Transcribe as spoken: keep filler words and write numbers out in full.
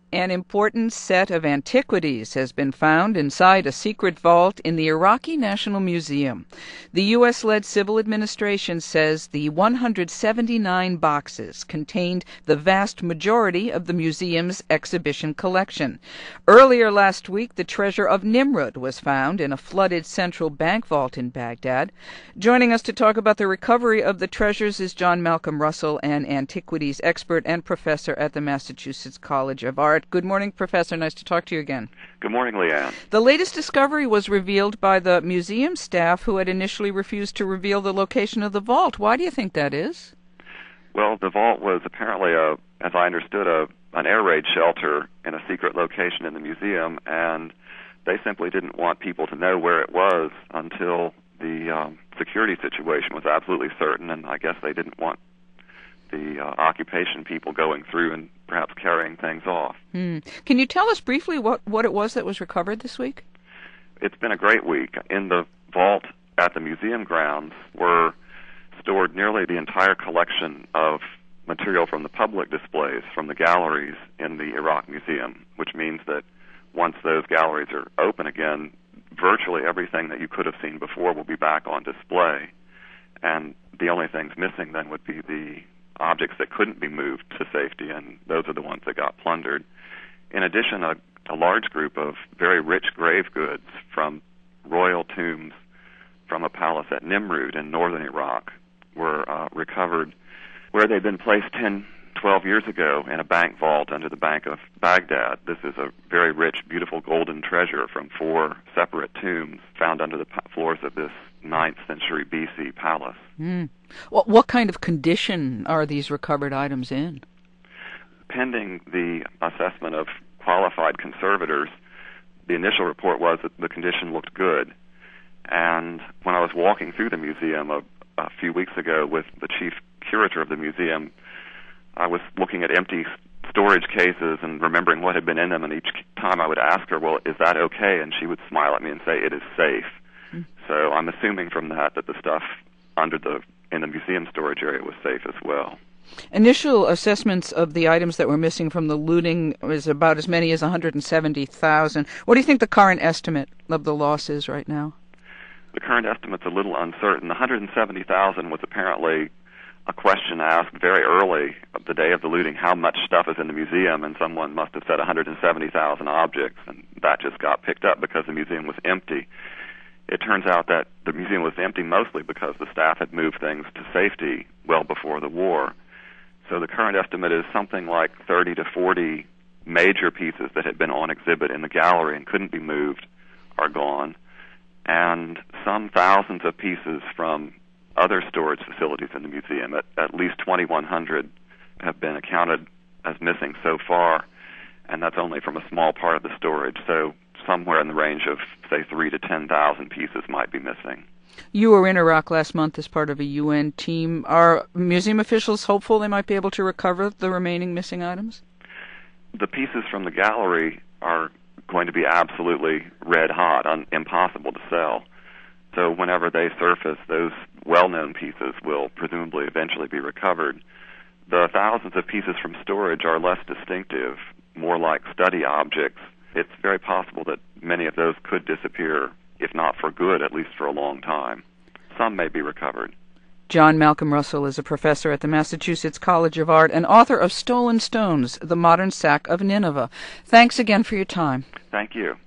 An important set of antiquities has been found inside a secret vault in the Iraqi National Museum. The U S-led civil administration says the one hundred seventy-nine boxes contained the vast majority of the museum's exhibition collection. Earlier last week, the treasure of Nimrud was found in a flooded central bank vault in Baghdad. Joining us to talk about the recovery of the treasures is John Malcolm Russell, an antiquities expert and professor at the Massachusetts College of Art. Good morning, Professor. Nice to talk to you again. Good morning, Leanne. The latest discovery was revealed by the museum staff who had initially refused to reveal the location of the vault. Why do you think that is? Well, the vault was apparently, a, as I understood, a, an air raid shelter in a secret location in the museum, and they simply didn't want people to know where it was until the um, security situation was absolutely certain, and I guess they didn't want the uh, occupation people going through and perhaps carrying things off. Hmm. Can you tell us briefly what, what it was that was recovered this week? It's been a great week. In the vault at the museum grounds were stored nearly the entire collection of material from the public displays from the galleries in the Iraq Museum, which means that once those galleries are open again, virtually everything that you could have seen before will be back on display. And the only things missing then would be the objects that couldn't be moved to safety, and those are the ones that got plundered. In addition, a, a large group of very rich grave goods from royal tombs from a palace at Nimrud in northern Iraq were uh, recovered, where they'd been placed ten, twelve years ago in a bank vault under the Bank of Baghdad. This is a very rich, beautiful golden treasure from four separate tombs found under the floors of this ninth century B C palace. Mm. What, what kind of condition are these recovered items in? Pending the assessment of qualified conservators, the initial report was that the condition looked good. And when I was walking through the museum a, a few weeks ago with the chief curator of the museum, I was looking at empty storage cases and remembering what had been in them, and each time I would ask her, well, is that okay? And she would smile at me and say, it is safe. Mm. So I'm assuming from that that the stuff under the in the museum storage area was safe as well. Initial assessments of the items that were missing from the looting was about as many as one hundred seventy thousand. What do you think the current estimate of the loss is right now? The current estimate's a little uncertain. one hundred seventy thousand was apparently a question asked very early the day of the looting, how much stuff is in the museum, and someone must have said one hundred seventy thousand objects, and that just got picked up because the museum was empty. It turns out that the museum was empty mostly because the staff had moved things to safety well before the war. So the current estimate is something like thirty to forty major pieces that had been on exhibit in the gallery and couldn't be moved are gone, and some thousands of pieces from other storage facilities in the museum. At, at least twenty-one hundred have been accounted as missing so far, and that's only from a small part of the storage. So somewhere in the range of, say, three to ten thousand pieces might be missing. You were in Iraq last month as part of a U N team. Are museum officials hopeful they might be able to recover the remaining missing items? The pieces from the gallery are going to be absolutely red hot, un- impossible to sell. So whenever they surface, those well-known pieces will presumably eventually be recovered. The thousands of pieces from storage are less distinctive, more like study objects. It's very possible that many of those could disappear, if not for good, at least for a long time. Some may be recovered. John Malcolm Russell is a professor at the Massachusetts College of Art and author of Stolen Stones, The Modern Sack of Nineveh. Thanks again for your time. Thank you.